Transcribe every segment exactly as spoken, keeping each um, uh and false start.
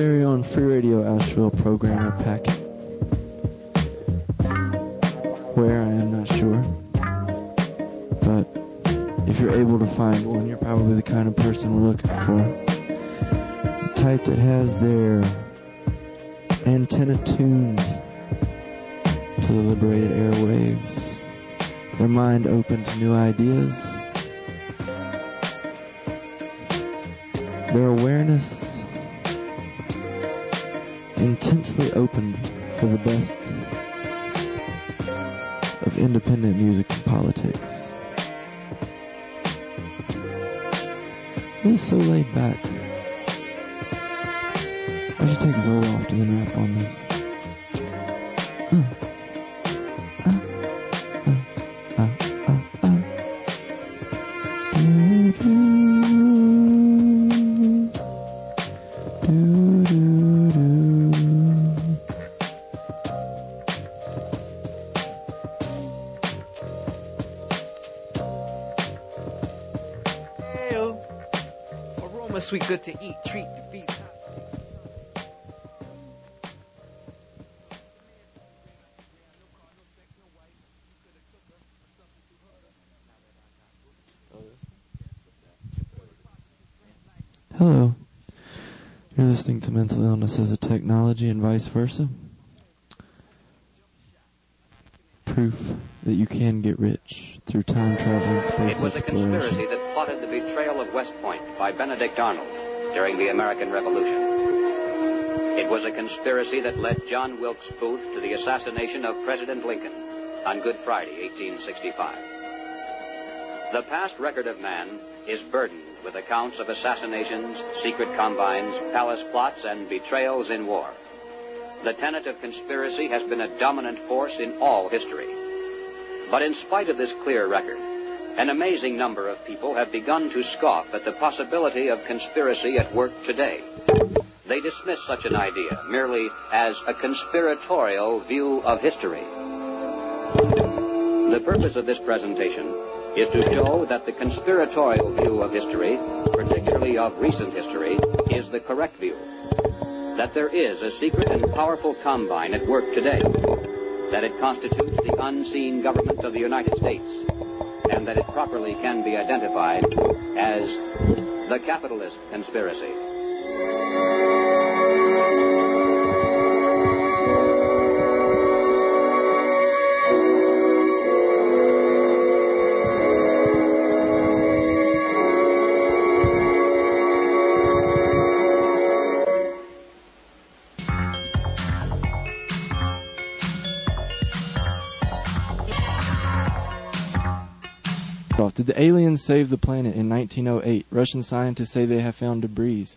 very own Free Radio Asheville programmer packet. Where, I am not sure. But if you're able to find one, you're probably the kind of person we're looking for. The type that has their antenna tuned to the liberated airwaves, their mind open to new ideas, their awareness intensely open for the best of independent music and politics. This is so laid back. I should take Zoloft and then rap on this. Uh, uh, uh, uh, uh, uh. Do, do, do, do, do. Hail, aroma sweet, good to eat, treat the feet. Hello. You're listening to Mental Illness as a Technology and Vice Versa. Proof that you can get rich through time traveling space It was a exploration. conspiracy that plotted the betrayal of West Point by Benedict Arnold during the American Revolution. It was a conspiracy that led John Wilkes Booth to the assassination of President Lincoln on Good Friday, eighteen sixty-five. The past record of man is burdened with accounts of assassinations, secret combines, palace plots, and betrayals in war. The tenet of conspiracy has been a dominant force in all history. But in spite of this clear record, an amazing number of people have begun to scoff at the possibility of conspiracy at work today. They dismiss such an idea merely as a conspiratorial view of history. The purpose of this presentation is to show that the conspiratorial view of history, particularly of recent history, is the correct view. That there is a secret and powerful combine at work today. That it constitutes the unseen government of the United States. And that it properly can be identified as the capitalist conspiracy. Did the aliens save the planet in nineteen oh eight? Russian scientists say they have found debris.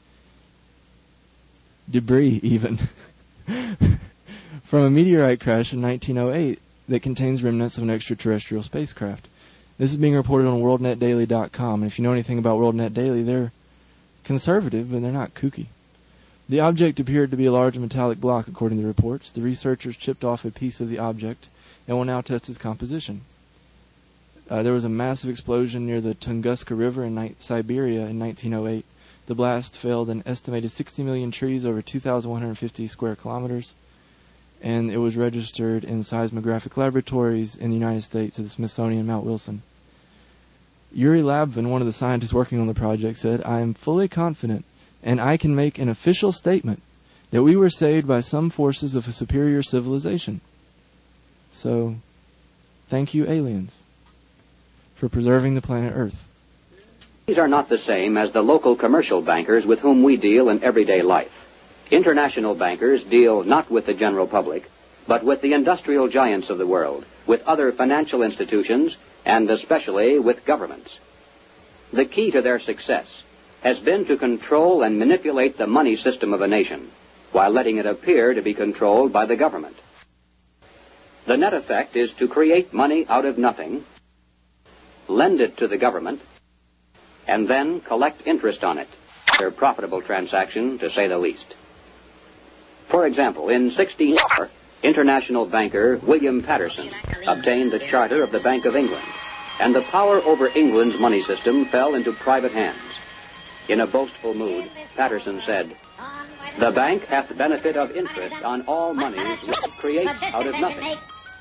Debris, even. From a meteorite crash in nineteen oh eight that contains remnants of an extraterrestrial spacecraft. This is being reported on world net daily dot com, and if you know anything about WorldNet Daily, they're conservative, but they're not kooky. The object appeared to be a large metallic block, according to reports. The researchers chipped off a piece of the object and will now test its composition. Uh, there was a massive explosion near the Tunguska River in ni- Siberia in nineteen oh eight. The blast felled an estimated sixty million trees over two thousand one hundred fifty square kilometers, and it was registered in seismographic laboratories in the United States at the Smithsonian Mount Wilson. Yuri Labvin, one of the scientists working on the project, said, "I am fully confident, and I can make an official statement, that we were saved by some forces of a superior civilization." So, thank you, aliens, for preserving the planet Earth. These are not the same as the local commercial bankers with whom we deal in everyday life. International bankers deal not with the general public, but with the industrial giants of the world, with other financial institutions, and especially with governments. The key to their success has been to control and manipulate the money system of a nation, while letting it appear to be controlled by the government. The net effect is to create money out of nothing, lend it to the government, and then collect interest on it. A profitable transaction, to say the least. For example, in sixteen oh four, international banker William Patterson obtained the charter of the Bank of England, and the power over England's money system fell into private hands. In a boastful mood, Patterson said, The bank hath benefit of interest on all monies which it creates out of nothing.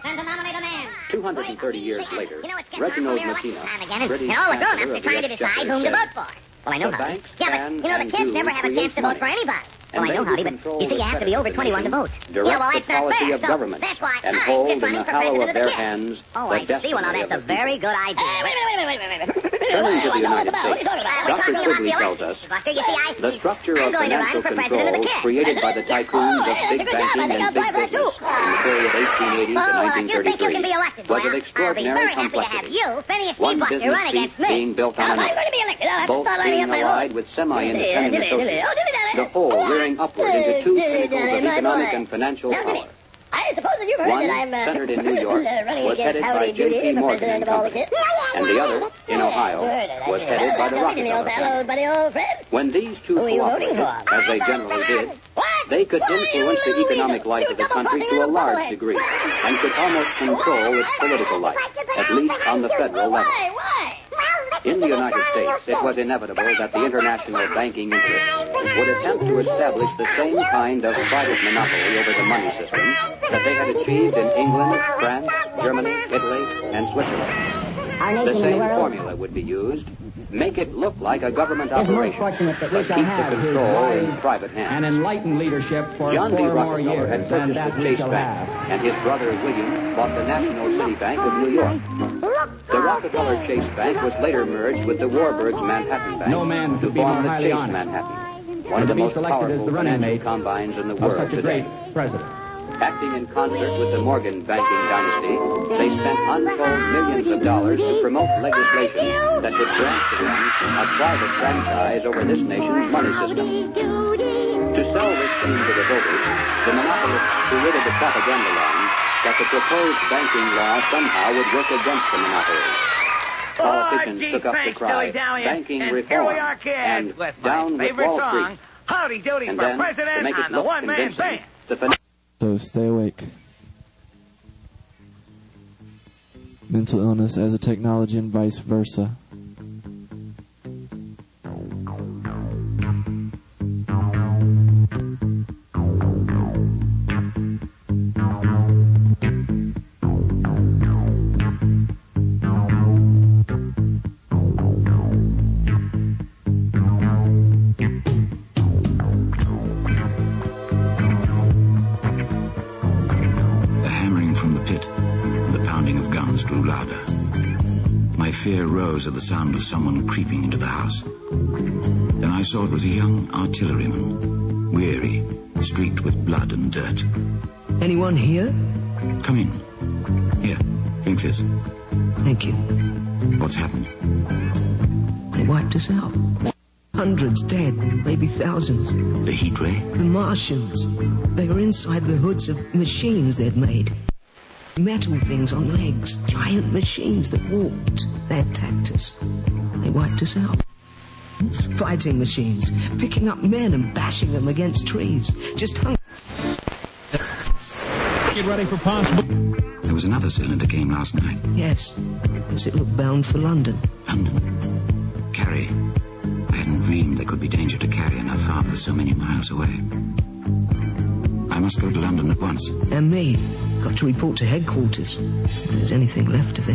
two hundred thirty years later, Reginald Messina, British Chancellor of the Exchequer, said, Well, I know, the Howdy. banks Yeah, can but, you know, the and kids do never have a chance to create vote for money. anybody. And Oh, I know, they Howdy, who but control you see, the you have to be credit over of the twenty-one to nation, vote. direct Yeah, well, the that's not policy fair. of So government, that's why and I'm hold just in the running for hollow president of of the their kids. hands Oh, the I see. Well, now destiny that's a of the very people. good idea. Turning Wait, wait, wait, wait, wait, wait, wait. Turning to the What's all this United about? What are you States, talking about? We're Doctor talking about Quigley the tells election. us Buster, you see, I... the structure I'm of going to run financial for president of the controls kids. created by the tycoons Oh, of that's a big good job. I banking think and I'll big apply for that, business too. in the period eighteen eighty Oh, to well, nineteen if you think you can be thirty-three elected, was boy, of I'll be extraordinary very happy to have complexity. you, Phineas T. One Buster, business run against street me. being built Now, on if I'm another. going to be elected, I'll have to Both start lining being up my allied vote. with semi-independent Dilly, dilly, dilly. associates. Oh, dilly, dilly. The whole Oh, rearing upward into two dilly, pinnacles dilly, of my economic boy. and financial Now, dilly. power. I suppose that you've heard One, that I'm uh, centered in New York, running was against headed Howdy by J P Doody, the Morgan president and of all the Company. kids. And the other, in Ohio, was headed by the Rockefeller family. Buddy, old friend. When these two Who are you voting cooperated, for? as they generally did, What? they could Why, influence you the little economic weasel? life You of the country double-crossing to a little large bubblehead. degree Why? and could almost control its political life, at least on the federal level. Why? Why? In the United States, it was inevitable that the international banking interest would attempt to establish the same kind of private monopoly over the money system that they had achieved in England, France, Germany, Italy, and Switzerland. Our The nation in same the world formula would be used. Make it look like a government is most operation, fortunate that we but shall keep the have his control in wise private and hands. enlightened leadership for John B. four more Rockefeller years, had and purchased that the we Chase shall Bank, have. and his brother William bought the National City Bank of New York. The Rockefeller Chase Bank was later merged with the Warburg's Manhattan Bank No man to could be form more the highly Chase honored Manhattan, one and of to the be most selected as powerful the running financial mate combines in the of world such a today. great president. Acting in concert with the Morgan banking dynasty, they spent untold millions of dollars to promote legislation that would grant to them a private franchise over this nation's money system. To sell this thing to the voters, the monopolists created the propaganda line that the proposed banking law somehow would work against the monopoly. Politicians gee, took up the thanks, cry, dilly-dally. banking and reform, here we are, kids, and with my down with favorite Wall song, Street. Howdy Doody And for then, to President make it on the look one-man convincing, band. the fin- So stay awake. Mental illness as a technology and vice versa. The hammering from the pit and the pounding of guns grew louder. My fear rose at the sound of someone creeping into the house. Then I saw it was a young artilleryman, weary, streaked with blood and dirt. Anyone here? Come in. Here, drink this. Thank you. What's happened? They wiped us out. Hundreds dead, maybe thousands. The heat ray? The Martians. They were inside the hoods of machines they'd made. Metal things on legs. Giant machines that walked. They attacked us. They wiped us out. Fighting machines. Picking up men and bashing them against trees. Just hung... Get ready for possible. There was another cylinder came last night. Yes. As it looked bound for London. London. Carrie. I hadn't dreamed there could be danger to Carrie and her father so many miles away. I must go to London at once. And me. Got to report to headquarters. If there's anything left of it.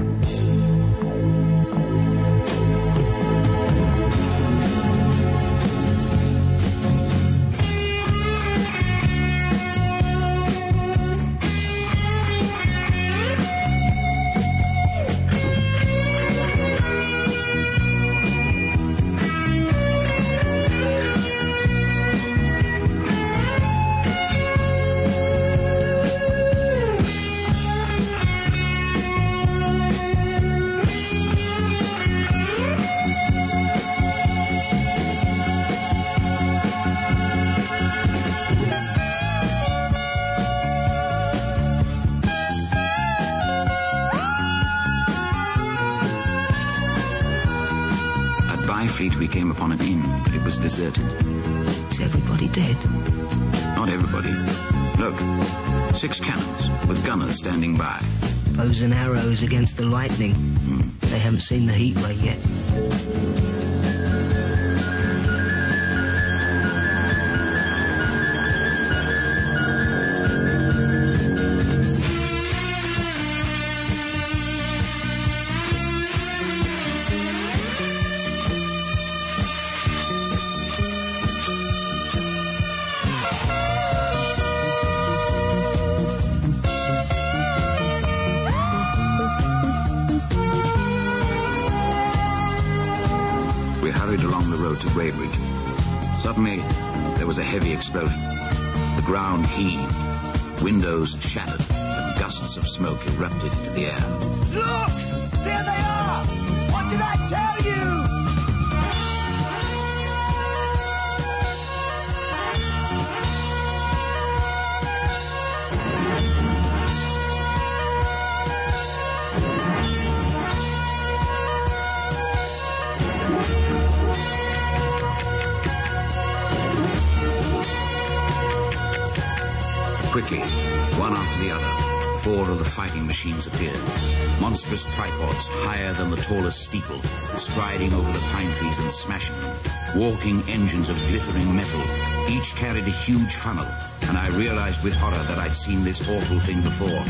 At Byfleet we came upon an inn, but it was deserted. Is everybody dead? Not everybody. Look, six cannons with gunners standing by. Bows and arrows against the lightning. They haven't seen the heat ray yet. along the road to Weybridge. Suddenly, there was a heavy explosion. The ground heaved, windows shattered, and gusts of smoke erupted into the air. Look! There they are! What did I tell you? Quickly, one after the other, four of the fighting machines appeared. Monstrous tripods higher than the tallest steeple, striding over the pine trees and smashing them. Walking engines of glittering metal. Each carried a huge funnel, and I realized with horror that I'd seen this awful thing before.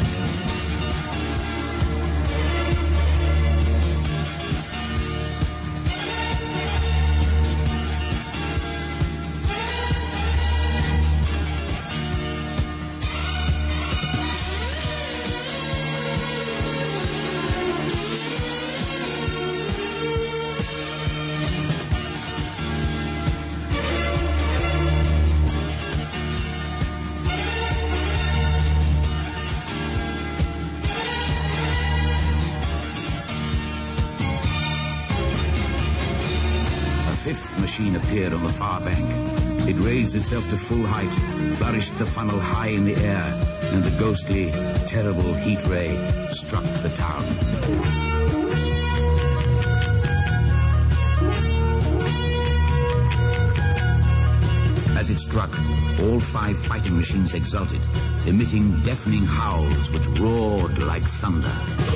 Machine appeared on the far bank. It raised itself to full height, flourished the funnel high in the air, and the ghostly, terrible heat ray struck the town. As it struck, all five fighting machines exulted, emitting deafening howls which roared like thunder.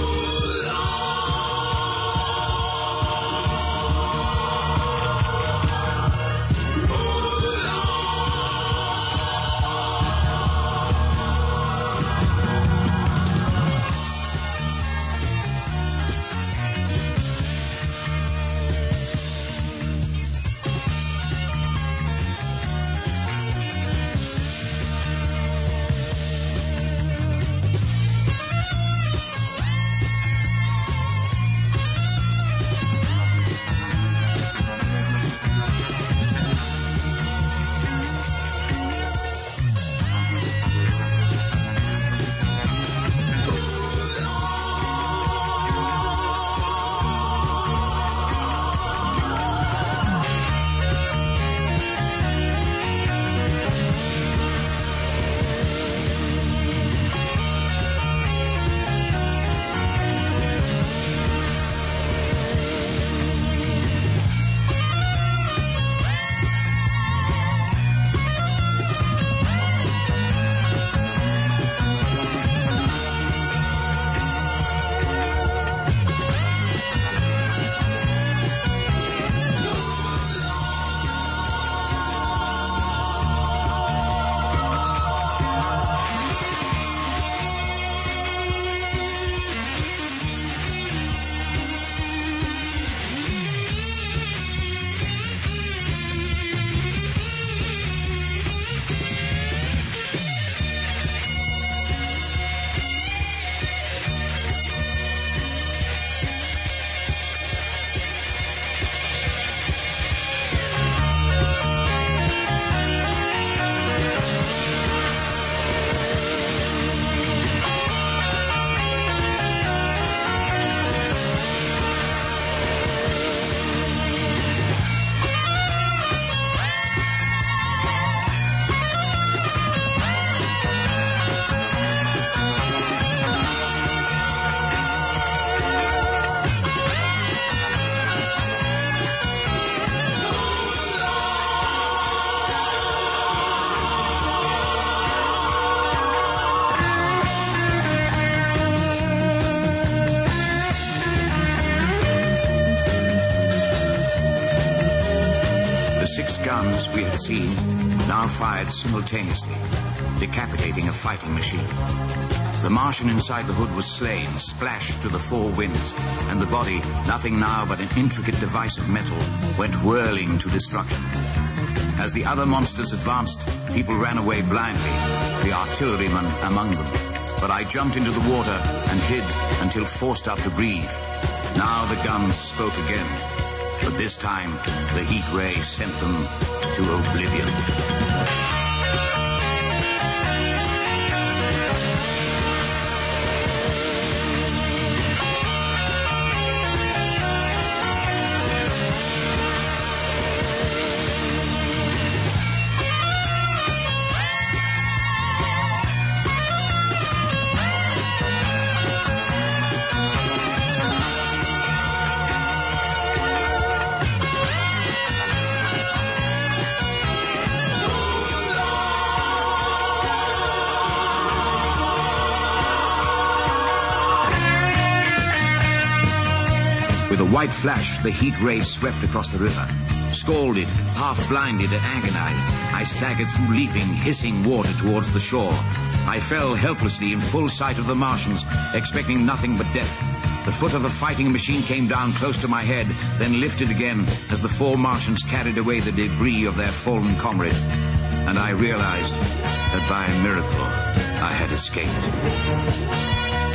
Guns we had seen now fired simultaneously, decapitating a fighting machine. The Martian inside the hood was slain, splashed to the four winds, and the body, nothing now but an intricate device of metal, went whirling to destruction. As the other monsters advanced, people ran away blindly, the artillerymen among them. But I jumped into the water and hid until forced up to breathe. Now the guns spoke again. The But this time, the heat ray sent them to oblivion. With a white flash, the heat ray swept across the river. Scalded, half-blinded and agonized, I staggered through leaping, hissing water towards the shore. I fell helplessly in full sight of the Martians, expecting nothing but death. The foot of the fighting machine came down close to my head, then lifted again as the four Martians carried away the debris of their fallen comrade. And I realized that by a miracle I had escaped.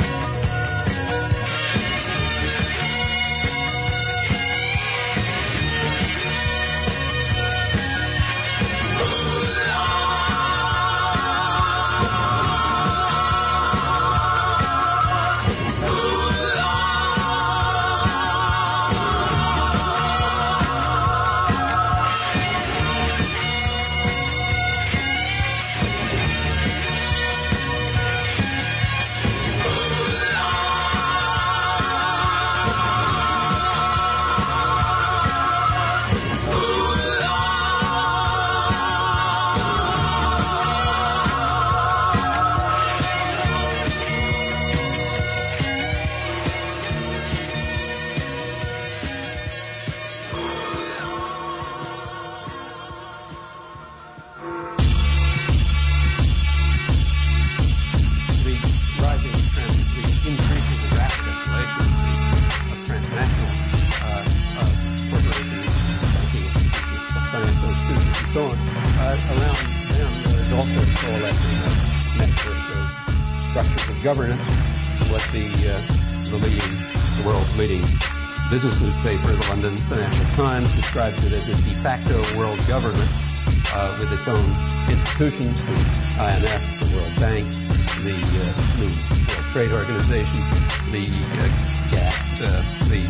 Governance, what the, uh, the leading, the world's leading business newspaper, the London Financial Times, describes it as a de facto world government uh, with its own institutions, the I M F, the World Bank, the uh, new World Trade Organization, the uh, GATT, uh, the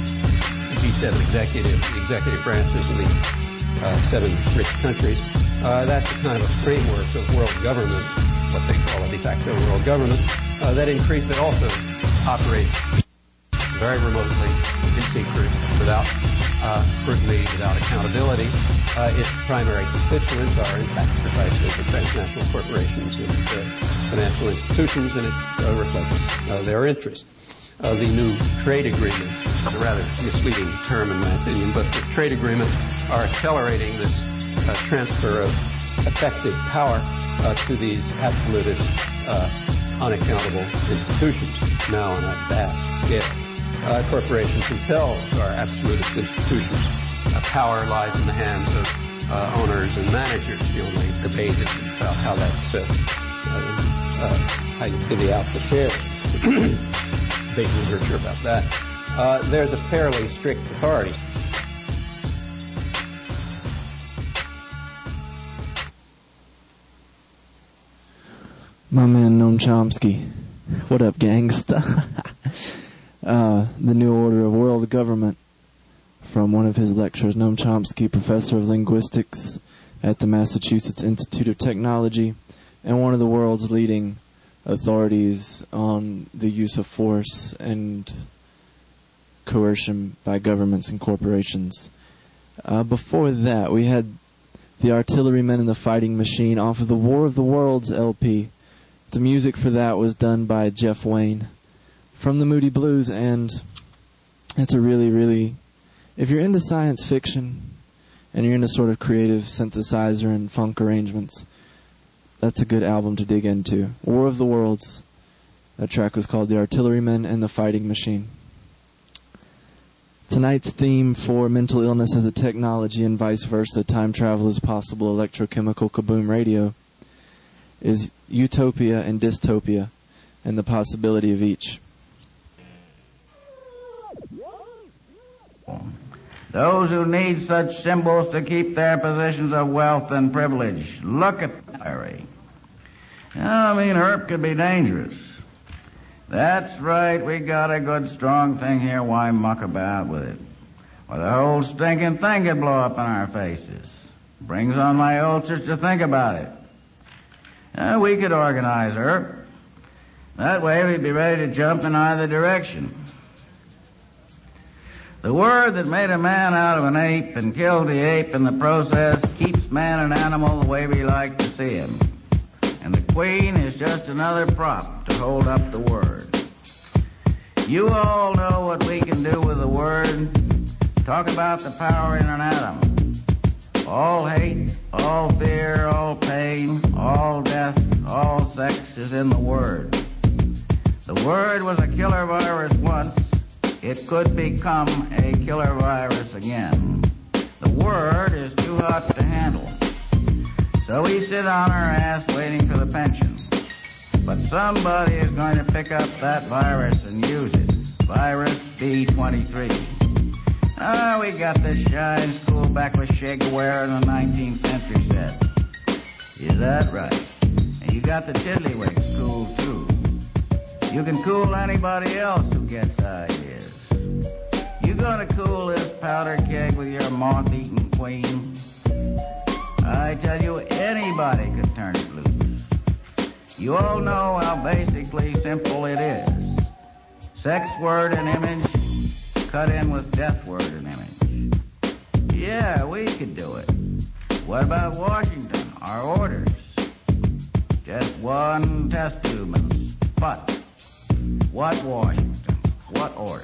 G seven executive, the executive branches of the uh, seven rich countries. Uh, that's a kind of a framework of world government, what they call a de facto world government. Uh, that increase that also operates very remotely, in secret, without uh, scrutiny, without accountability. Uh, its primary constituents are, in fact, precisely the transnational corporations and uh, financial institutions, and it uh, reflects uh, their interests. Uh, the new trade agreements, a rather misleading term in my opinion, but the trade agreements are accelerating this uh, transfer of effective power uh, to these absolutist uh, unaccountable institutions, now on a vast scale. Uh, corporations themselves are absolutist institutions. Uh, power lies in the hands of uh, owners and managers. The only debate is about how that's, uh, uh, uh, how you divvy out the shares. Big literature about that. Uh, there's a fairly strict authority. My man Noam Chomsky. What up, gangsta? uh, the New Order of World Government, from one of his lectures. Noam Chomsky, professor of linguistics at the Massachusetts Institute of Technology, and one of the world's leading authorities on the use of force and coercion by governments and corporations. Uh, before that, we had The Artillerymen and the Fighting Machine off of the War of the Worlds L P. The music for that was done by Jeff Wayne from the Moody Blues, and it's a really, really, if you're into science fiction and you're into sort of creative synthesizer and funk arrangements, that's a good album to dig into. War of the Worlds. That track was called The Artillerymen and the Fighting Machine. Tonight's theme for mental illness as a technology and vice versa, time travel is possible, electrochemical kaboom radio, is utopia and dystopia and the possibility of each. Those who need such symbols to keep their positions of wealth and privilege. Look at Larry. I mean, herp could be dangerous. That's right, we got a good strong thing here. Why muck about with it? Well, the whole stinking thing could blow up in our faces. Brings on my ulcers to think about it. Uh, we could organize herp. That way we'd be ready to jump in either direction. The word that made a man out of an ape and killed the ape in the process keeps man an animal the way we like to see him. And the queen is just another prop to hold up the word. You all know what we can do with the word. Talk about the power in an atom. All hate, all fear, all pain, all death, all sex is in the word. The word was a killer virus once. It could become a killer virus again. The word is too hot to handle. So we sit on our ass waiting for the pension. But somebody is going to pick up that virus and use it. Virus B twenty-three. Ah, we got this shine school back with Che Guevara in the nineteenth century set. Is that right? And you got the Tiddlywinks cool too. You can cool anybody else who gets ideas. You gonna cool this powder keg with your moth-eaten queen? I tell you, anybody could turn it loose. You all know how basically simple it is. Sex word and image, cut in with death word and image. Yeah, we could do it. What about Washington, our orders? Just one test tube and spot. What Washington? What orders?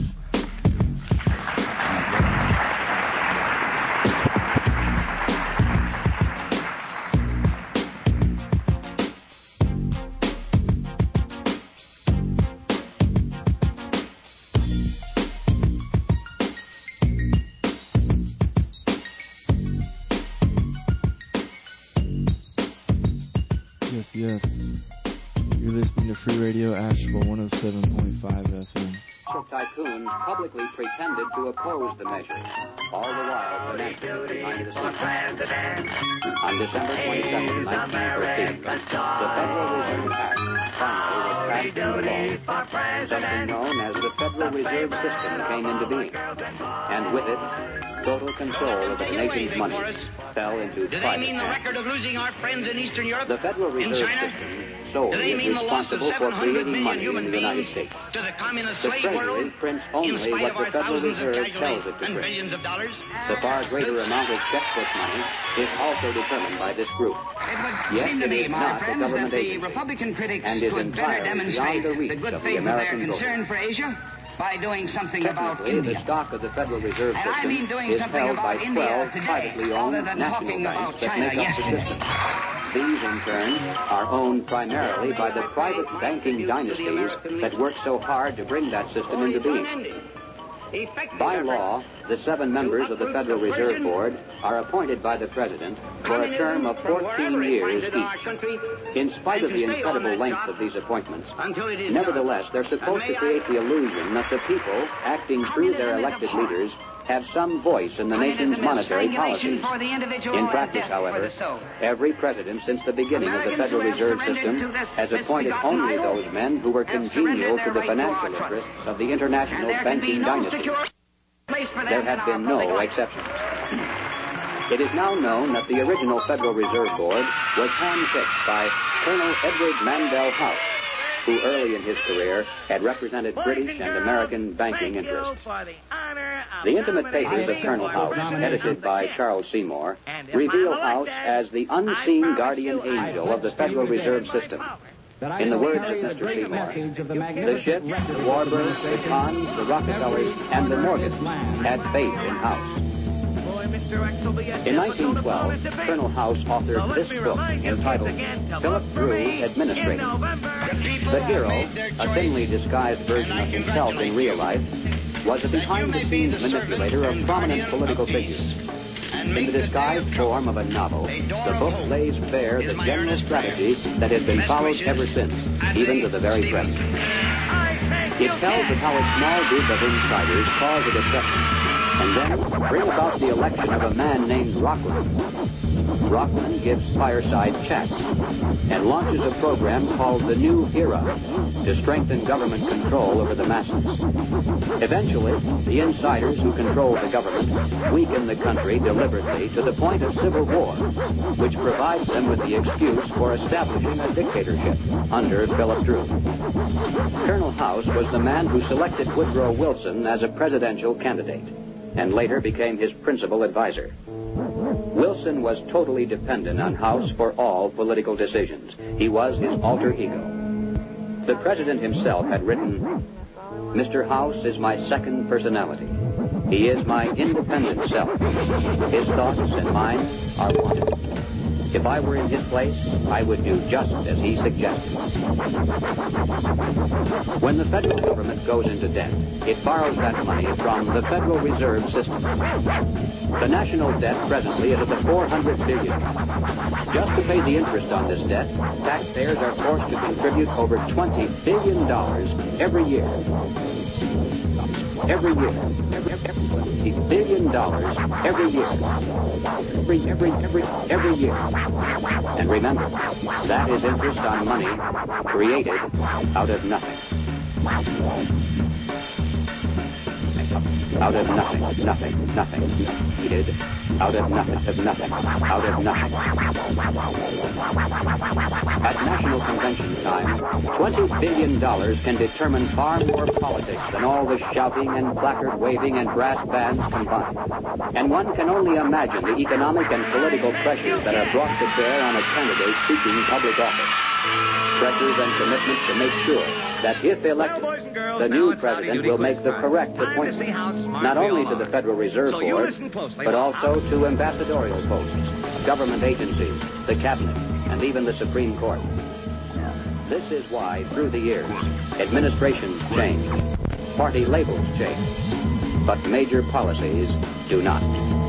Yes, yes. You're listening to Free Radio Asheville one oh seven point five F M. Tycoons publicly pretended to oppose the measure, all the while financially behind the scenes. On December twenty-second, nineteen thirteen, the Federal Reserve Act finally was passed into law. Something known as the Federal Reserve System came into being, and with it, total control of the nation's money fell into Do private they mean the hands. record of losing our friends in Eastern Europe? The Federal in Reserve China? System solely Do they is mean the loss of responsible seven for hundred creating million money in human the United beings States. to the communist The slave Treasury world? prints In only spite what of the our Federal thousands of Reserve tells casualties it to and print. billions of dollars? The far greater amount of checkbook money is also determined by this group. It would Yet seem to it me, is my not a friends, that government the agency, Republican critics and is could better entirely demonstrate beyond the reach the good of the faith of their American voter. concern for Asia by doing something about Technically, the India. stock of the Federal Reserve And I System mean doing is something held by about India twelve today, privately rather owned than national talking banks about that China make up the yesterday. system. These, in turn, are owned primarily by the private banking dynasties that work so hard to bring that system into being. By law, the seven members of the Federal Reserve Board are appointed by the President for a term of fourteen years each. In spite of the incredible length of these appointments, nevertheless, they're supposed to create the illusion that the people, acting through their elected leaders, have some voice in the nation's monetary policies. In practice, however, every president since the beginning of the Federal Reserve System has appointed only those men who were congenial to the financial interests of the international banking dynasty. There have been no exceptions. It is now known that the original Federal Reserve Board was handpicked by Colonel Edward Mandell House, who early in his career had represented British and American banking interests. The intimate papers of Colonel House, edited by Charles Seymour, reveal House as the unseen guardian angel of the Federal Reserve System. In the words of Mister Seymour, the ships, the Warbirds, the Kahns, the Rockefellers, and the Morgans had faith in House. In nineteen twelve, Colonel House authored this book entitled Philip Drew, Administrator. The hero, a thinly disguised version of himself in real life, was a behind-the-scenes manipulator of prominent political figures. In the disguised form of a novel, the book lays bare the general strategy that has been followed ever since, even to the very present. It tells of how a small group of insiders cause a deception, and then bring about the election of a man named Rockland. Rockland gives fireside chats and launches a program called the New Era to strengthen government control over the masses. Eventually, the insiders who control the government weaken the country deliberately to the point of civil war, which provides them with the excuse for establishing a dictatorship under Philip Dru. Colonel House was the man who selected Woodrow Wilson as a presidential candidate and later became his principal advisor. Wilson was totally dependent on House for all political decisions. He was his alter ego. The president himself had written, "Mister House is my second personality. He is my independent self. His thoughts and mine are one. If I were in his place, I would do just as he suggested." When the federal government goes into debt, it borrows that money from the Federal Reserve System. The national debt presently is at the four hundred billion dollars. Just to pay the interest on this debt, taxpayers are forced to contribute over twenty billion dollars every year. Every year. Every, every, every billion dollars every year. Every, every, every, every year. And remember, that is interest on money created out of nothing. Out of nothing, nothing, nothing. Needed out of nothing, of nothing, out of nothing. At National Convention time, twenty billion dollars can determine far more politics than all the shouting and placard waving and brass bands combined. And one can only imagine the economic and political pressures that are brought to bear on a candidate seeking public office. Pressures and commitments to make sure that if elected, the new president will make the correct appointment, not only to the Federal Reserve Board, but also to ambassadorial posts, government agencies, the cabinet, and even the Supreme Court. This is why, through the years, administrations change, party labels change, but major policies do not.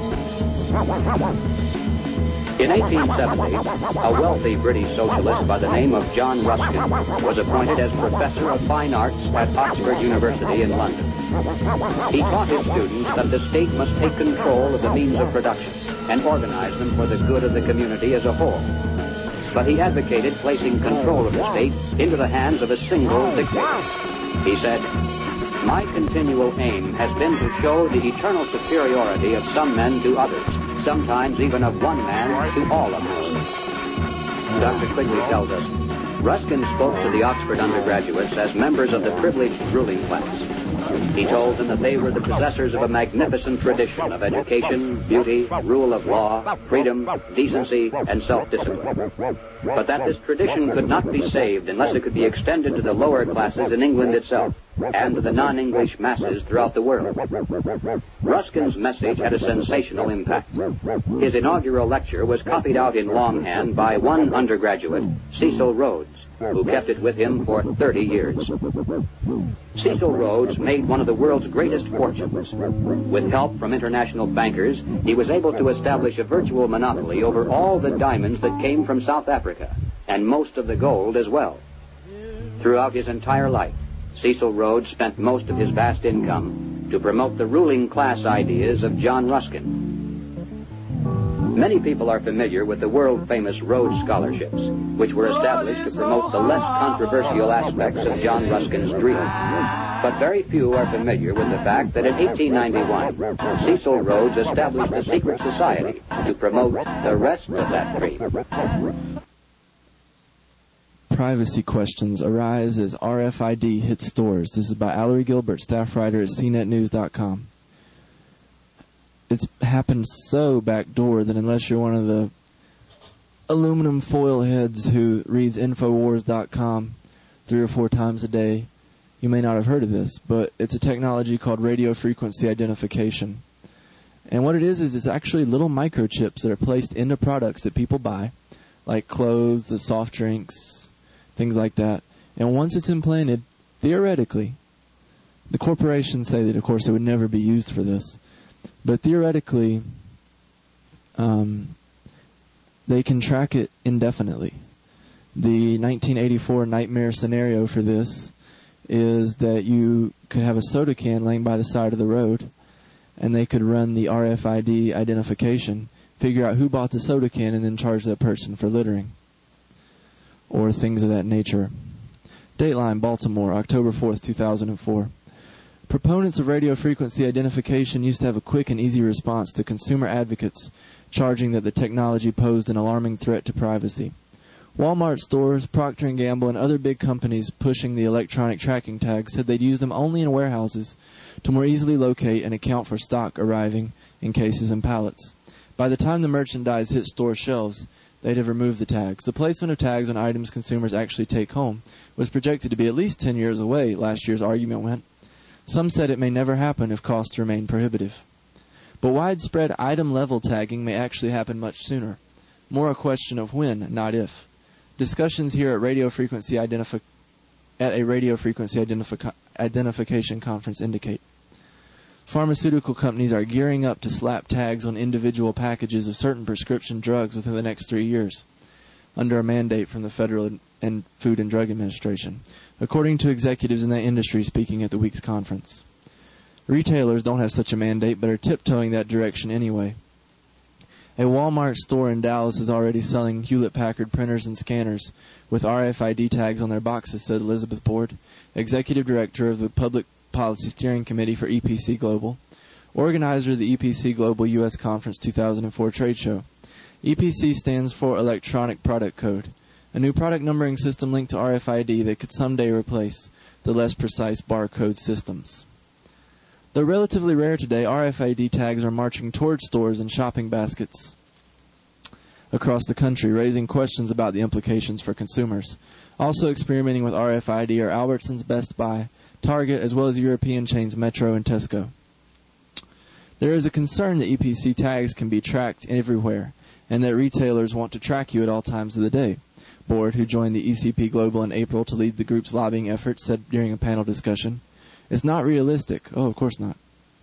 In eighteen seventy, a wealthy British socialist by the name of John Ruskin was appointed as Professor of Fine Arts at Oxford University in London. He taught his students that the state must take control of the means of production and organize them for the good of the community as a whole. But he advocated placing control of the state into the hands of a single dictator. He said, "My continual aim has been to show the eternal superiority of some men to others, sometimes even of one man to all of us." Doctor Quigley tells us, Ruskin spoke to the Oxford undergraduates as members of the privileged ruling class. He told them that they were the possessors of a magnificent tradition of education, beauty, rule of law, freedom, decency, and self-discipline. But that this tradition could not be saved unless it could be extended to the lower classes in England itself and to the non-English masses throughout the world. Ruskin's message had a sensational impact. His inaugural lecture was copied out in longhand by one undergraduate, Cecil Rhodes, who kept it with him for thirty years. Cecil Rhodes made one of the world's greatest fortunes. With help from international bankers, he was able to establish a virtual monopoly over all the diamonds that came from South Africa, and most of the gold as well. Throughout his entire life, Cecil Rhodes spent most of his vast income to promote the ruling class ideas of John Ruskin. Many people are familiar with the world-famous Rhodes Scholarships, which were established to promote the less controversial aspects of John Ruskin's dream. But very few are familiar with the fact that in eighteen ninety-one, Cecil Rhodes established a secret society to promote the rest of that dream. Privacy questions arise as R F I D hits stores. This is by Allery Gilbert, staff writer at C net news dot com. It's happened so backdoor that unless you're one of the aluminum foil heads who reads Infowars dot com three or four times a day, you may not have heard of this, but it's a technology called radio frequency identification. And what it is is it's actually little microchips that are placed into products that people buy, like clothes, the soft drinks, things like that. And once it's implanted, theoretically, the corporations say that, of course, it would never be used for this, but theoretically, um, they can track it indefinitely. The nineteen eighty-four nightmare scenario for this is that you could have a soda can laying by the side of the road, and they could run the R F I D identification, figure out who bought the soda can, and then charge that person for littering. Or things of that nature. Dateline, Baltimore, October fourth, two thousand four. Proponents of radio frequency identification used to have a quick and easy response to consumer advocates charging that the technology posed an alarming threat to privacy. Walmart stores, Procter and Gamble, and other big companies pushing the electronic tracking tags said they'd use them only in warehouses to more easily locate and account for stock arriving in cases and pallets. By the time the merchandise hit store shelves, they'd have removed the tags. The placement of tags on items consumers actually take home was projected to be at least ten years away, last year's argument went. Some said it may never happen if costs remain prohibitive. But widespread item-level tagging may actually happen much sooner. More a question of when, not if. Discussions here at radio frequency identifi- at a radio frequency identifi- identification conference indicate. Pharmaceutical companies are gearing up to slap tags on individual packages of certain prescription drugs within the next three years, under a mandate from the Federal and Food and Drug Administration, according to executives in that industry speaking at the week's conference. Retailers don't have such a mandate, but are tiptoeing that direction anyway. A Walmart store in Dallas is already selling Hewlett-Packard printers and scanners with R F I D tags on their boxes, said Elizabeth Board, Executive Director of the Public Policy Steering Committee for E P C Global, organizer of the E P C Global U S Conference two thousand four trade show. E P C stands for Electronic Product Code, a new product numbering system linked to R F I D that could someday replace the less precise barcode systems. Though relatively rare today, R F I D tags are marching toward stores and shopping baskets across the country, raising questions about the implications for consumers. Also experimenting with R F I D are Albertsons, Best Buy, Target, as well as European chains Metro and Tesco. There is a concern that E P C tags can be tracked everywhere, and that retailers want to track you at all times of the day. Board, who joined the E C P Global in April to lead the group's lobbying efforts, said during a panel discussion, "It's not realistic." Oh, of course not.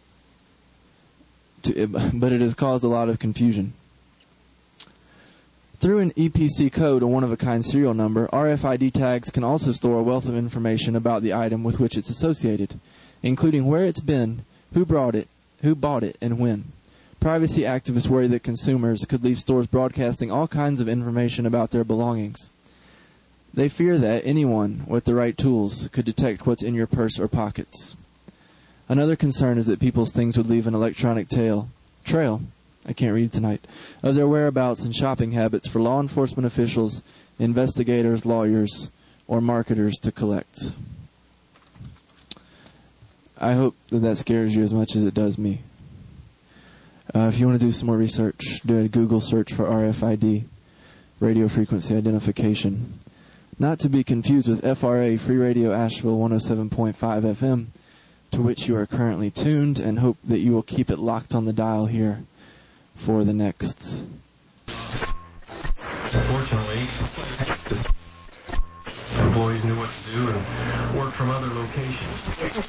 To, but it has caused a lot of confusion. Through an E P C code, a one-of-a-kind serial number, R F I D tags can also store a wealth of information about the item with which it's associated, including where it's been, who brought it, who bought it, and when. Privacy activists worry that consumers could leave stores broadcasting all kinds of information about their belongings. They fear that anyone with the right tools could detect what's in your purse or pockets. Another concern is that people's things would leave an electronic tail, trail, I can't read tonight, of their whereabouts and shopping habits for law enforcement officials, investigators, lawyers, or marketers to collect. I hope that that scares you as much as it does me. Uh, if you want to do some more research, do a Google search for R F I D, radio frequency identification. Not to be confused with F R A, Free Radio Asheville one oh seven point five F M, to which you are currently tuned, and hope that you will keep it locked on the dial here for the next. Unfortunately, employees knew what to do and worked from other locations.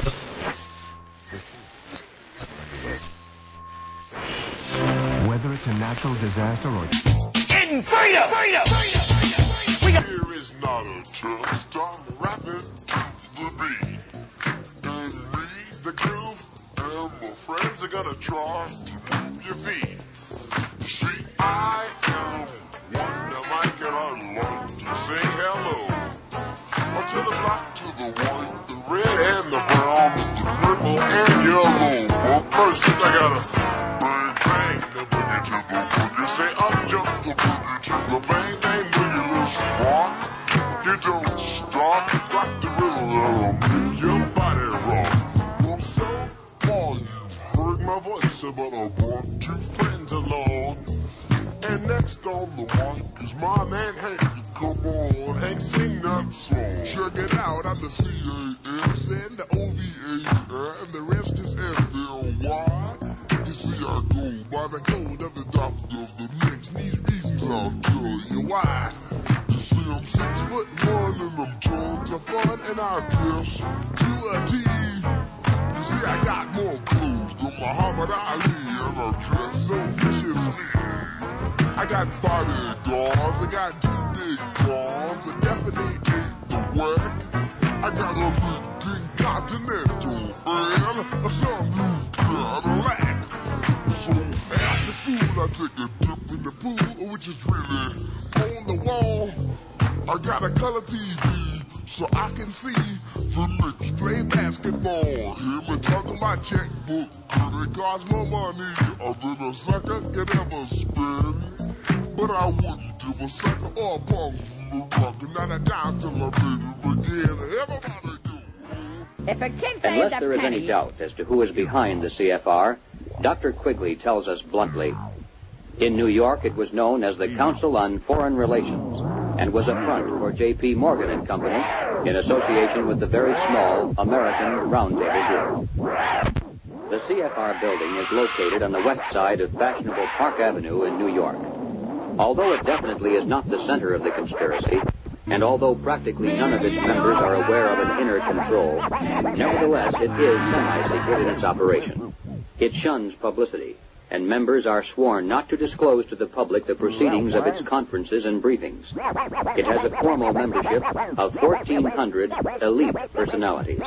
Whether it's a natural disaster or... In freedom! Freedom! We got... Here is not a test, I'm rapping to the beat. And me, the groove, and my friends are gonna try to move your feet. See, I am Wonder Mike and I love to sing hello. Or to the black, to the white, the red and the brown, the purple and yellow. But first I gotta... Bang, the boogie to the boogie. Say up, jump the boogie to the bang, bang, boogie, little spark. You don't stop, rock the rhythm, make your body rock. Well, so far you've heard my voice, but I brought two friends along. And next on the mic is my man Hank. Come on, Hank, sing that song. Check it out, I'm the C A S and the O V A, and the rest is F L Y. You see, I go by the code of the doctor of the mix. These reasons I'll tell you why. You see, I'm six foot one and I'm tons of fun, and I dress to a T. You see, I got more clothes than Muhammad Ali, and I dress so viciously. I got bodyguards, I got two big guns, I definitely ain't the whack. I got a big Continental, friend. Some use Cadillac. So after school, I take a dip in the pool, which is really on the wall. I got a color T V, so I can see the Knicks play basketball. Hear me talking my checkbook, it costs more money than a sucker can ever spend. But I wouldn't give a sucker or a punk from the rock, and not a dime till I made it again. Everybody do. If a kid pays Unless a there is penny, any doubt as to who is behind the C F R, Doctor Quigley tells us bluntly. In New York, it was known as the Council on Foreign Relations and was a front for J P. Morgan and Company in association with the very small American Roundtable Group. The C F R building is located on the west side of fashionable Park Avenue in New York. Although it definitely is not the center of the conspiracy, and although practically none of its members are aware of an inner control, nevertheless it is semi-secret in its operation. It shuns publicity, and members are sworn not to disclose to the public the proceedings of its conferences and briefings. It has a formal membership of fourteen hundred elite personalities.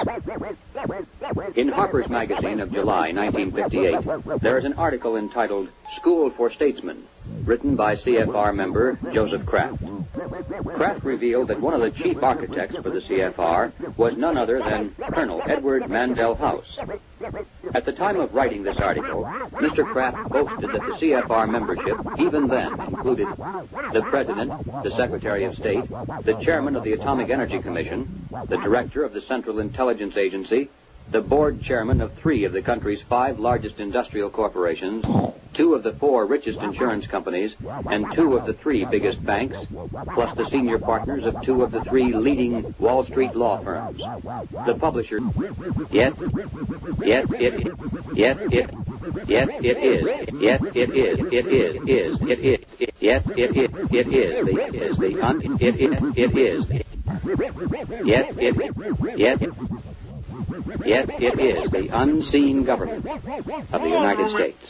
In Harper's Magazine of July nineteen fifty-eight, there is an article entitled School for Statesmen, written by C F R member Joseph Kraft. Kraft revealed that one of the chief architects for the C F R was none other than Colonel Edward Mandell House. At the time of writing this article, Mister Kraft boasted that the C F R membership, even then, included the President, the Secretary of State, the Chairman of the Atomic Energy Commission, the Director of the Central Intelligence Agency, the board chairman of three of the country's five largest industrial corporations, two of the four richest insurance companies, and two of the three biggest banks, plus the senior partners of two of the three leading Wall Street law firms. The publisher, yet, yet it, yet it, yet it is, yet it is, it is, is, it is, yet it is, it is, the, is the, un, it is, it is, yet it, yet, Yet it is the unseen government of the United States.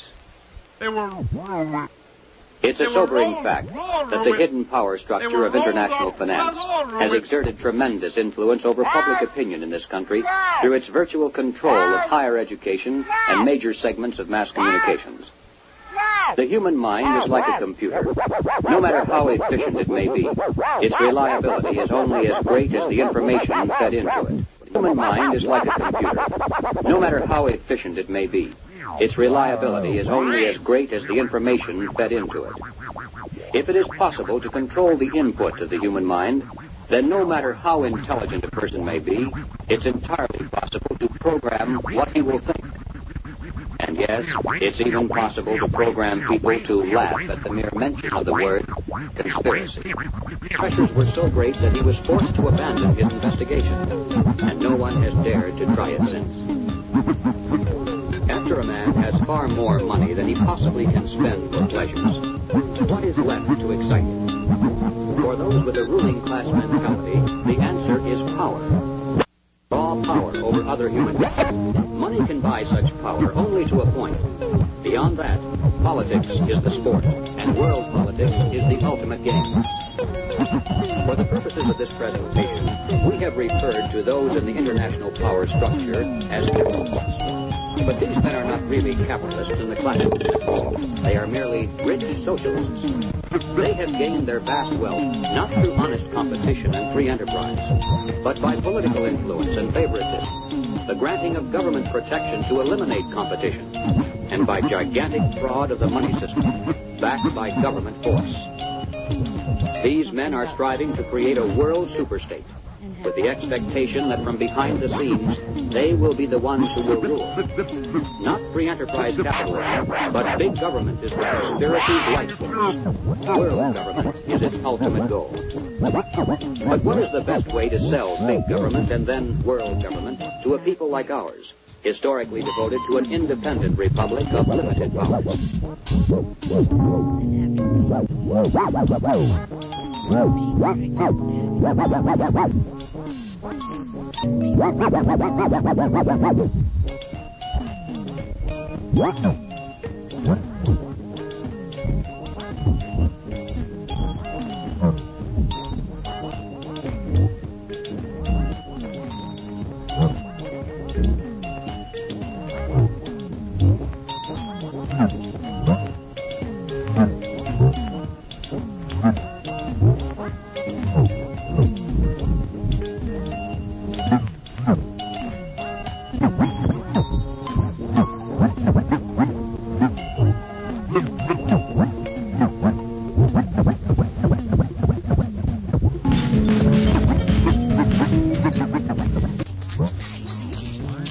It's a sobering fact that the hidden power structure of international finance has exerted tremendous influence over public opinion in this country through its virtual control of higher education and major segments of mass communications. The human mind is like a computer. No matter how efficient it may be, its reliability is only as great as the information fed into it. The human mind is like a computer. No matter how efficient it may be, its reliability is only as great as the information fed into it. If it is possible to control the input of the human mind, then no matter how intelligent a person may be, it's entirely possible to program what he will think. And yes, it's even possible to program people to laugh at the mere mention of the word conspiracy. Pressures were so great that he was forced to abandon his investigation, and no one has dared to try it since. After a man has far more money than he possibly can spend for pleasures, what is left to excite him? For those with a ruling class mentality, the answer is power. Raw power over other human beings. Money can buy such power only to a point. Beyond that, politics is the sport, and world politics is the ultimate game. For the purposes of this presentation, we have referred to those in the international power structure as capitalists. But these men are not really capitalists in the classical sense. They are merely rich socialists. They have gained their vast wealth not through honest competition and free enterprise, but by political influence and favoritism, the granting of government protection to eliminate competition, and by gigantic fraud of the money system, backed by government force. These men are striving to create a world superstate, with the expectation that from behind the scenes, they will be the ones who will rule. Not free enterprise capitalism, but big government is the conspiracy's life force. World government is its ultimate goal. But what is the best way to sell big government and then world government to a people like ours, historically devoted to an independent republic of limited powers?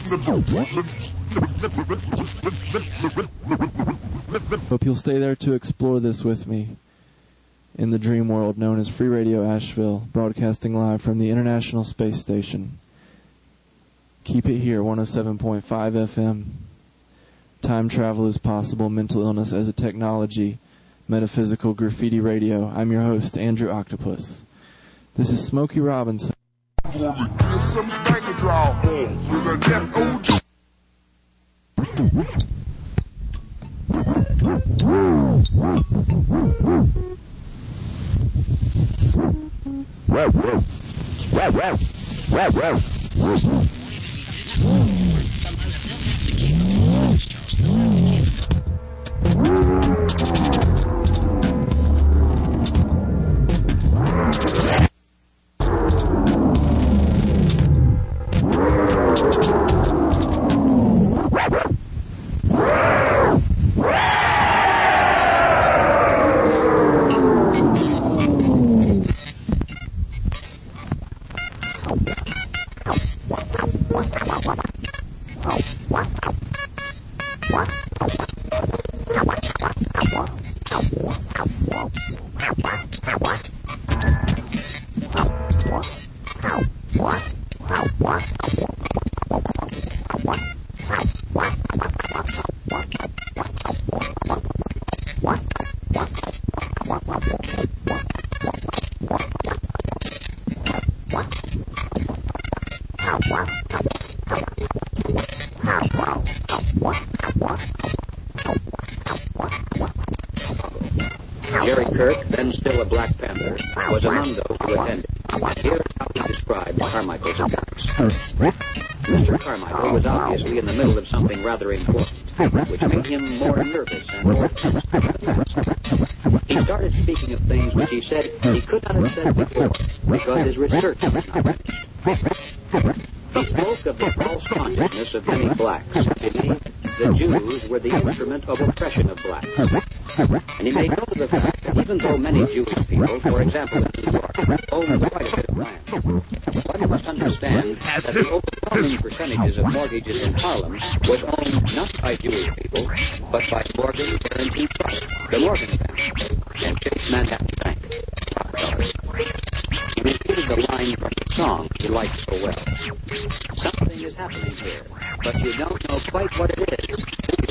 Hope you'll stay there to explore this with me in the dream world known as Free Radio Asheville, broadcasting live from the International Space Station. Keep it here, one oh seven point five F M. Time travel is possible, mental illness as a technology, metaphysical graffiti radio. I'm your host, Andrew Octopus. This is Smokey Robinson. Jerry Kirk, then still a Black Panther, was among those who attended. Here is how he described Carmichael's appearance. Mister Carmichael was obviously in the middle of something rather important, which made him more nervous and more tense than the past. He started speaking of things which he said he could not have said before, because his research was not finished. He spoke of the false consciousness of many blacks, who believed the Jews were the instrument of oppression of blacks. And he made note of the fact that even though many Jewish people, for example in New York, own quite a bit of land, one must understand that the overwhelming percentages of mortgages in Harlem was owned not by Jewish people, but by Morgan Guaranty Trust, the Morgan family, and Chase Manhattan Bank. He repeated the line from the song he liked so well. Something is happening here, but you don't know quite what it is.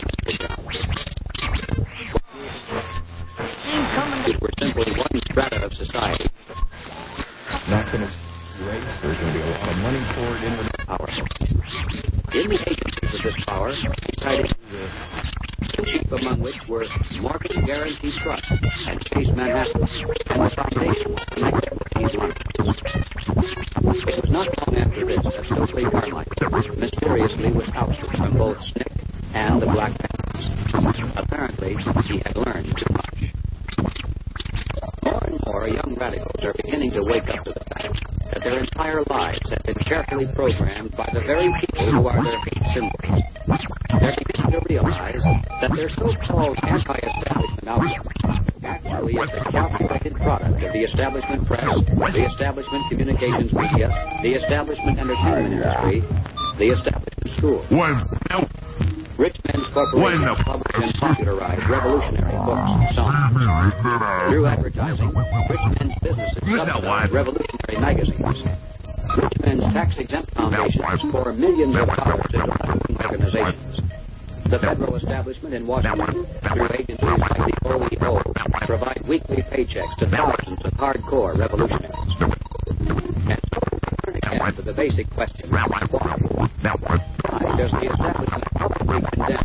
It were simply one strata of society. Not going to raise. There's going to be a lot of money poured into the power. In the agencies of this power, he cited the chief among which were Morgan Guaranty Trust and Chase Manhattan, and the foundation connected with these lines. It was not long after this that Stokely Carmichael mysteriously was ousted from both S N C C and the Black Panthers. Apparently, he had learned too much. More and more young radicals are beginning to wake up to the fact that their entire lives have been carefully programmed by the very people who are their hate symbols. They're beginning to realize that their so-called anti-establishment outlook actually is the calculated product of the establishment press, the establishment communications media, the establishment entertainment industry, the establishment schools. Rich men's corporations publish and popularize revolutionary books, songs. Through advertising, rich men's businesses subsidize revolutionary magazines. Rich men's tax-exempt foundations pour millions of dollars into left-wing organizations. The federal establishment in Washington, through agencies like the O E O, provide weekly paychecks to thousands of hardcore revolutionaries. And so we turn again to the basic question, why? Why does the establishment publicly condemn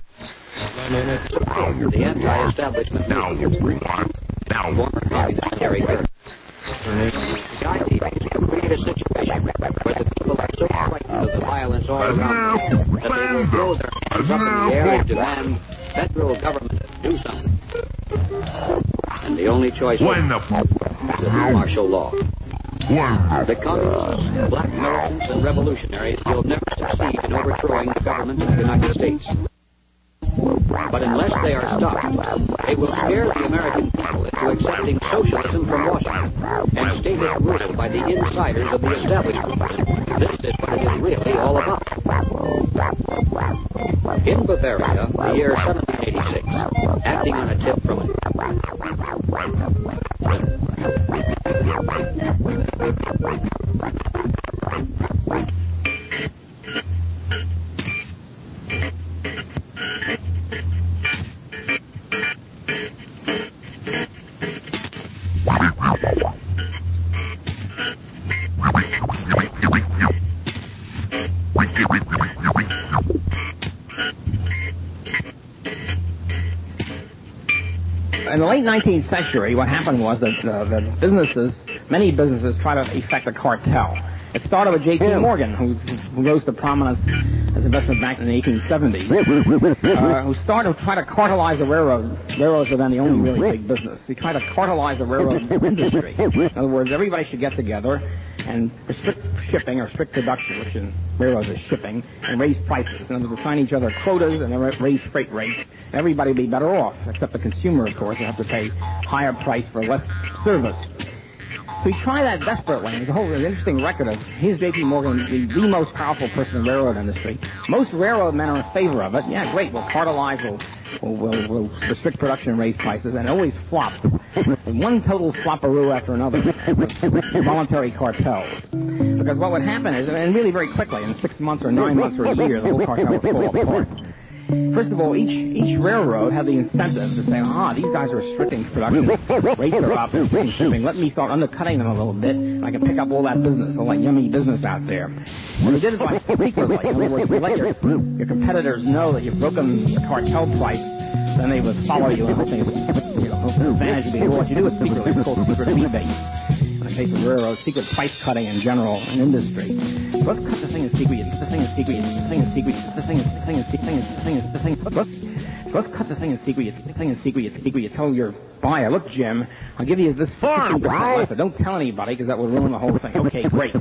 the anti-establishment movement? Former communist Harry Kirk. The idea is to create a situation where the people are so frightened of the violence all around them that they will throw their hands up in the air and demand federal government to do something. And the only choice will be martial law. The communists, black militants, and revolutionaries will never succeed in overthrowing the government of the United States. But unless they are stopped, they will scare the American people into accepting socialism from Washington and status rule by the insiders of the establishment. This is what it is really all about. In Bavaria, the year seventeen eighty-six, acting on a tip from In the late nineteenth century, what happened was that uh, the businesses, many businesses, tried to effect a cartel. It started with J P Morgan, who, who rose to prominence as an investment bank in the eighteen seventies, uh, who started to try to cartelize the railroad. Railroads were then the only really big business. He tried to cartelize the railroad industry. In other words, everybody should get together and restrict shipping or restrict production, which in railroads is shipping, and raise prices. In other words, assign each other quotas and then raise freight rates. Everybody would be better off, except the consumer, of course, would have to pay higher price for less service. So he tried that desperately. There's a whole an interesting record of here's J P Morgan, the, the most powerful person in the railroad industry. Most railroad men are in favor of it. Yeah, great, we'll cartelize, we'll, we'll, we'll, we'll restrict production and raise prices, and it always flopped. One total flopperoo after another. Voluntary cartels. Because what would happen is, and really very quickly, in six months or nine months or a year, the whole cartel would fall apart. First of all, each each railroad had the incentive to say, ah, these guys are restricting production. Rates are up, shipping. Let me start undercutting them a little bit, and I can pick up all that business, all that yummy business out there. And they did it by secretly. In other words, you let your, your competitors know that you've broken the cartel price, then they would follow you and think it's, you know, advantage would be what you do is secretly. It's called secret rebates. In the case of railroads, secret price cutting in general in industry. So let's cut the thing in secret, the thing in secret, the thing in secret, the thing in the thing in the thing in the thing in the thing. Let's let's cut the thing in secret, the thing in secret, the secret. You tell your buyer, look, Jim, I'll give you this fifteen percent less, but don't tell anybody because that will ruin the whole thing. Okay, great.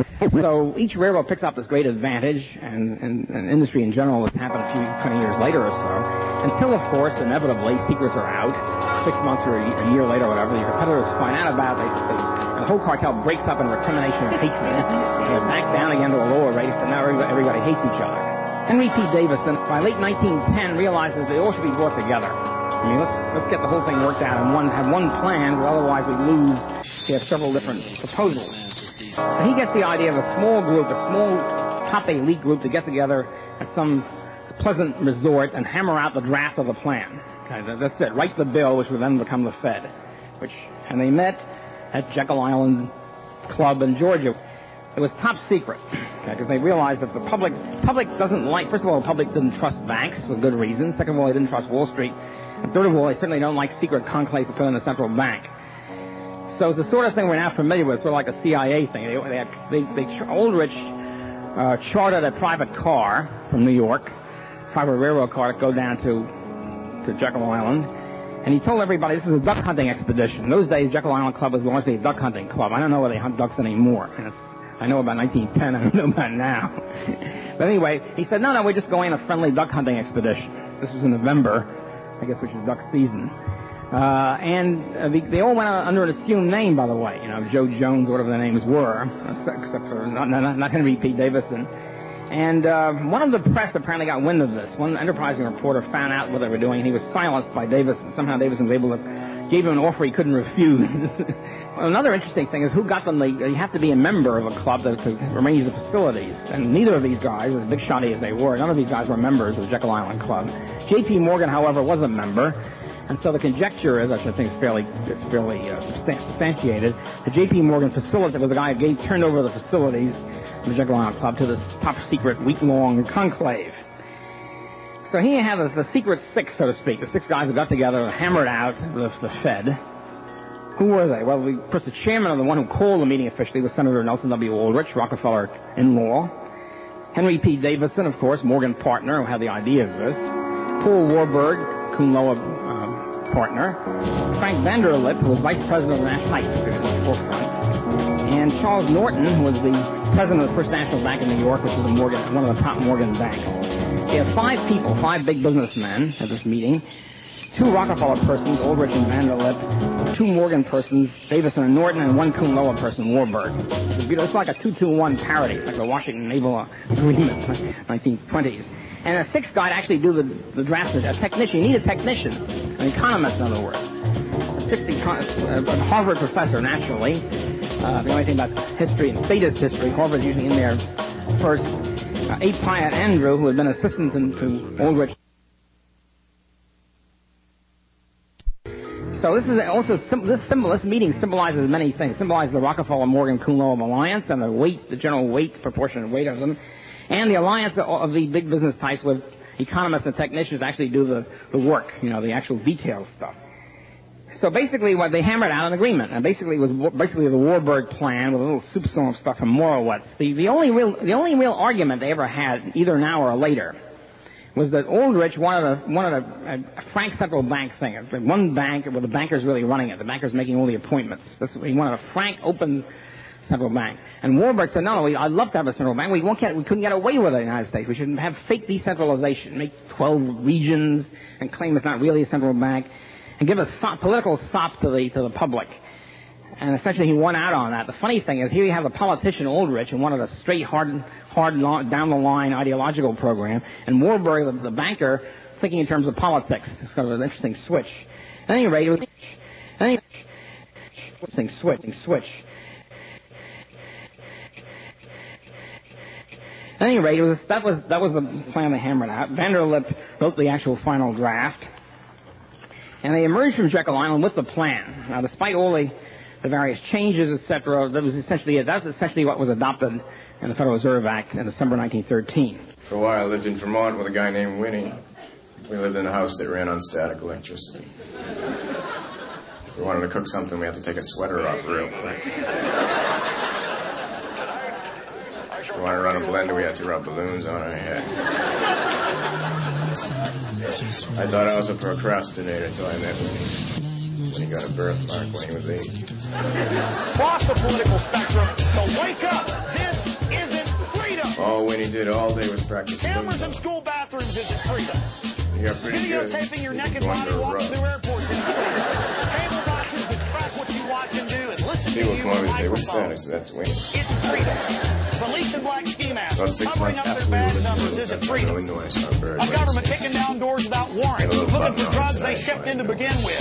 So each railroad picks up this great advantage, and, and, and industry in general has happened a few twenty years later or so, until, of course, inevitably, secrets are out. Six months or a, a year later or whatever, your competitors find out about it. They, they, the whole cartel breaks up in recrimination and hatred. They back down again to a lower rate, and now everybody, everybody hates each other. Henry P. Davison, by late nineteen ten, realizes they all should be brought together. I mean, let's let's get the whole thing worked out and one have one plan, but otherwise we lose. We have several different proposals. So he gets the idea of a small group, a small top elite group to get together at some pleasant resort and hammer out the draft of the plan. Okay, that's it. Write the bill, which would then become the Fed. Which, and they met at Jekyll Island Club in Georgia. It was top secret, because okay, they realized that the public public doesn't like, first of all, the public didn't trust banks for good reason. Second of all, they didn't trust Wall Street. And third of all, they certainly don't like secret conclaves put in the central bank. So it's the sort of thing we're now familiar with, sort of like a C I A thing. They, they, had, they, they Aldrich uh, chartered a private car from New York, private railroad car to go down to, to Jekyll Island. And he told everybody this is a duck hunting expedition. In those days, Jekyll Island Club was largely a duck hunting club. I don't know where they hunt ducks anymore. And it's, I know about nineteen ten. I don't know about now. But anyway, he said, no, no, we're just going on a friendly duck hunting expedition. This was in November, I guess, which is duck season. Uh, and uh, they, they all went under an assumed name, by the way. You know, Joe Jones, whatever their names were, except for not, not, not Henry P. Davison. And uh, one of the press apparently got wind of this. One enterprising reporter found out what they were doing, and he was silenced by Davison. Somehow Davison was able to give him an offer he couldn't refuse. Well, another interesting thing is who got them the, you have to be a member of a club to, to arrange the facilities. And neither of these guys, as big shotty as they were, none of these guys were members of the Jekyll Island Club. J P. Morgan, however, was a member. And so the conjecture is, I should think it's fairly, it's fairly uh, substantiated, the J P. Morgan facilitator was the guy who gave, turned over the facilities of the Jekyll Island Club to this top-secret, week-long conclave. So he had the, the secret six, so to speak, the six guys who got together and hammered out the, the Fed. Who were they? Well, the, of course, the chairman of the one who called the meeting officially was Senator Nelson W. Aldrich, Rockefeller-in-law. Henry P. Davison, of course, Morgan partner, who had the idea of this. Paul Warburg, Kuhn Loeb uh, partner. Frank Vanderlip, who was vice president of the National Bank, and Charles Norton, who was the president of the First National Bank in New York, which was a Morgan, one of the top Morgan banks. They had five people, five big businessmen at this meeting, two Rockefeller persons, Aldrich and Vanderlip, two Morgan persons, Davison and Norton, and one Kuhn Lower person, Warburg. It's like a two two one parody. It's like the Washington Naval Agreement, nineteen twenties. And a sixth guy to actually do the, the drafts, a technician. You need a technician, an economist, in other words. A sixth econ- a Harvard professor, naturally. Uh, the only thing about history and statist history, Harvard's usually in there first. Uh, A. Pyatt Andrew, who had been assistant to Aldrich. So this is also this symbol. This meeting symbolizes many things. It symbolizes the Rockefeller-Morgan-Kuhn-Loeb alliance and the weight, the general weight, proportionate weight of them, and the alliance of, of the big business types with economists and technicians to actually do the, the work, you know, the actual detailed stuff. So basically, what they hammered out an agreement, and basically it was basically the Warburg plan with a little soupçon of stuff from Morowitz. The the only real the only real argument they ever had, either now or later, was that Aldrich wanted a wanted a, a frank central bank thing, one bank with the bankers really running it, the bankers making all the appointments. That's, he wanted a frank, open central bank. And Warburg said, no, no, we, I'd love to have a central bank. We won't get, we couldn't get away with it in the United States. We should have fake decentralization, make twelve regions, and claim it's not really a central bank, and give a sop, political sop to the to the public. And essentially, he won out on that. The funny thing is, here you have a politician, Aldrich, and wanted a straight, hard, hard, down-the-line ideological program, and Warburg, the, the banker, thinking in terms of politics. It's kind of an interesting switch. At any rate, it was at any interesting switch, switch. At any rate, it was, that was that was the plan they hammered out. Vanderlip wrote the actual final draft, and they emerged from Jekyll Island with the plan. Now, despite all the the various changes, et cetera, that was essentially that was essentially what was adopted in the Federal Reserve Act in December nineteen thirteen. For a while, I lived in Vermont with a guy named Winnie. We lived in a house that ran on static electricity. If we wanted to cook something, we had to take a sweater off real quick. If we wanted to run a blender, we had to rub balloons on our head. I thought I was a procrastinator until I met Winnie. When he got a birthmark when he was eight. Cross the political spectrum, so wake up! This isn't freedom! All Winnie did all day was practice. Cameras in school bathrooms isn't freedom. You got pretty good. Videotaping your naked body walking through airports isn't freedom. Cable boxes that track what you watch and do and listen to you on microphones. So that's Winnie. It's freedom. Police and black ski masks covering up their bad numbers isn't freedom. A government kicking down doors without warrants, looking for drugs they shipped in to begin with.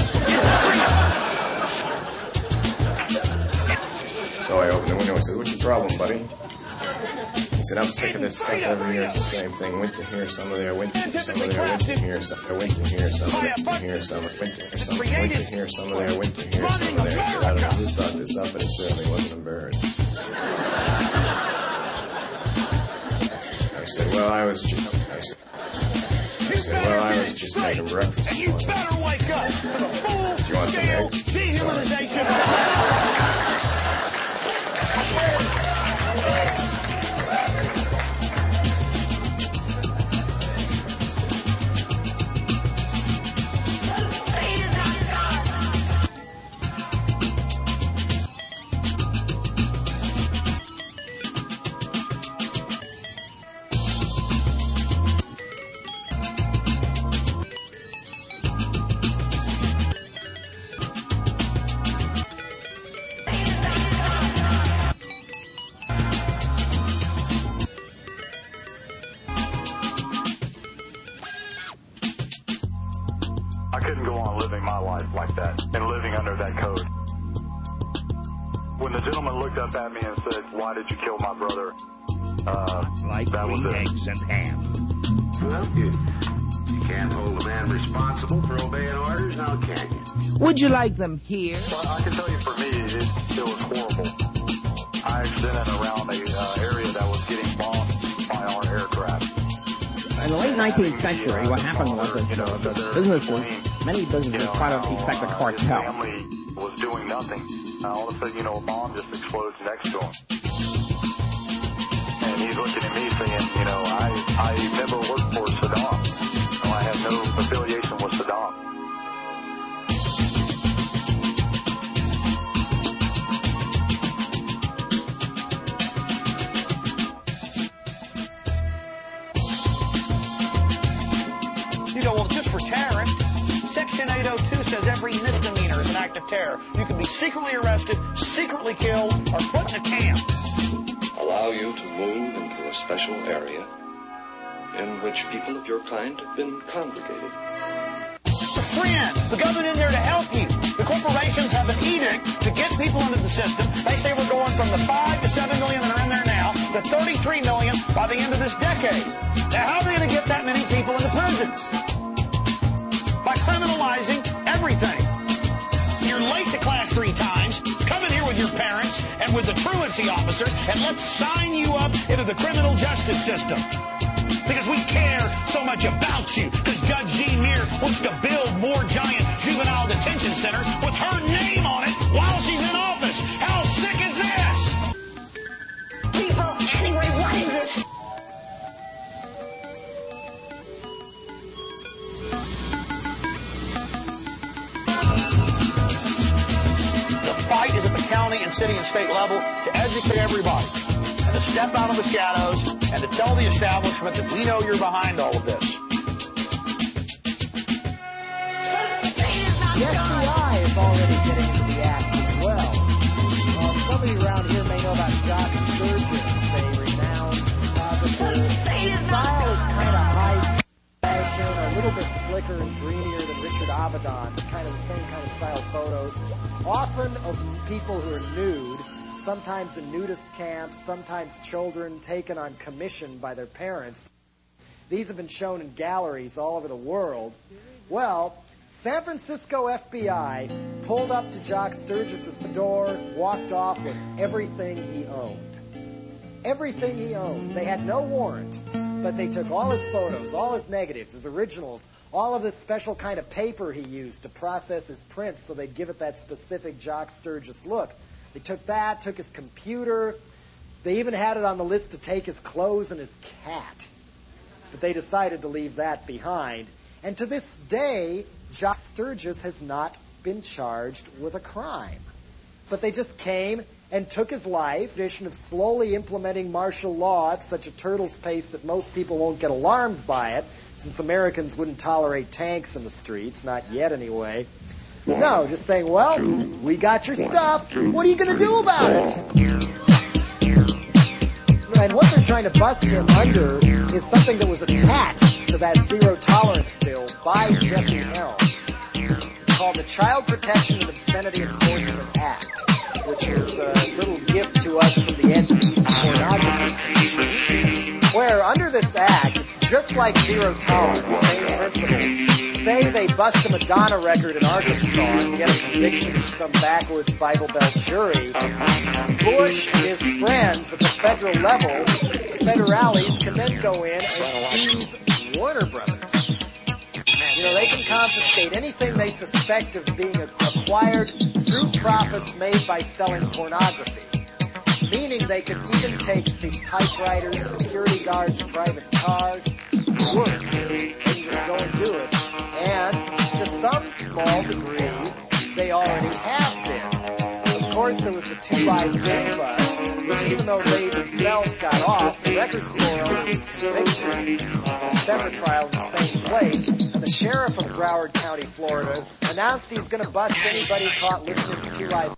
So I opened the window and said, "What's your problem, buddy?" He said, "I'm sick of this stuff every year. It's the same thing. Went to here, summer there, went to summer there, went to here, summer, went to here, summer, went to here, summer, went to here, summer, went to here, summer there, went to here, summer there." I said, "I don't know who thought this up, but it certainly wasn't a bird." I said, "Well, I was just," I said, I said, "Well, I was just making breakfast." And you better wake up to the full-scale dehumanization. I couldn't go on living my life like that and living under that code. When the gentleman looked up at me and said, "Why did you kill my brother?" Uh, like that was it. Eggs and ham. Well, you, you can't hold a man responsible for obeying orders, now can you? Would you like them here? Well, I can tell you for me, it, it was horrible. I accident around a uh, area that was getting bombed by our aircraft. In the late nineteenth century, what happened was that, you know, the businesses, many businesses tried to effect a cartel. His family was doing nothing. And all of a sudden, you know, a bomb just explodes next to him. And he's looking at me saying, you know, I, I never worked for Saddam. So I have no affiliation with Saddam. You go, well, just for terrorists. Section care. You can be secretly arrested, secretly killed, or put in a camp. Allow you to move into a special area in which people of your kind have been congregated. A friend, the government in there to help you. The corporations have an edict to get people into the system. They say we're going from the five to seven million that are in there now to thirty-three million by the end of this decade. Now, how are they going to get that many people into prisons? By criminalizing everything. You're late to class three times. Come in here with your parents and with the truancy officer, and let's sign you up into the criminal justice system. Because we care so much about you. Because Judge Jean Muir wants to build more giant juvenile detention centers with her name on it while she's in office. How sick is this? People, anyway, what is it? The fight is at the county and city and state level to educate everybody. To step out of the shadows and to tell the establishment that we know you're behind all of this. The F B I is already getting into the act as well. Uh, somebody around here may know about Jock Sturgis, a renowned photographer. His style is kind of high fashion, a little bit slicker and dreamier than Richard Avedon, kind of the same kind of style photos, often of people who are nude. Sometimes in nudist camps, sometimes children taken on commission by their parents. These have been shown in galleries all over the world. Well, San Francisco F B I pulled up to Jock Sturgis's door, walked off with everything he owned. Everything he owned. They had no warrant, but they took all his photos, all his negatives, his originals, all of this special kind of paper he used to process his prints so they'd give it that specific Jock Sturgis look. They took that, took his computer. They even had it on the list to take his clothes and his cat. But they decided to leave that behind. And to this day, Jock Sturgis has not been charged with a crime. But they just came and took his life, tradition of slowly implementing martial law at such a turtle's pace that most people won't get alarmed by it, since Americans wouldn't tolerate tanks in the streets, not yet anyway. No, just saying, well, we got your stuff. What are you going to do about it? And what they're trying to bust him under is something that was attached to that zero tolerance bill by Jesse Helms, called the Child Protection and Obscenity Enforcement Act, which is a little gift to us from the N B C Pornography Commission, where under this act, it's just like zero tolerance, same principle. Say they bust a Madonna record in Arkansas and get a conviction from some backwoods Bible Belt jury. Bush and his friends at the federal level, the federales, can then go in and seize Warner Brothers. You know, they can confiscate anything they suspect of being acquired through profits made by selling pornography. Meaning they could even take these typewriters, security guards, private cars, works. They can just go and do it. And to some small degree, they already have been. Of course, there was the Two Live Crew bust, which even though they themselves got off, the record store owner was convicted in a separate trial in the same place. And the sheriff of Broward County, Florida, announced he's going to bust anybody caught listening to Two Live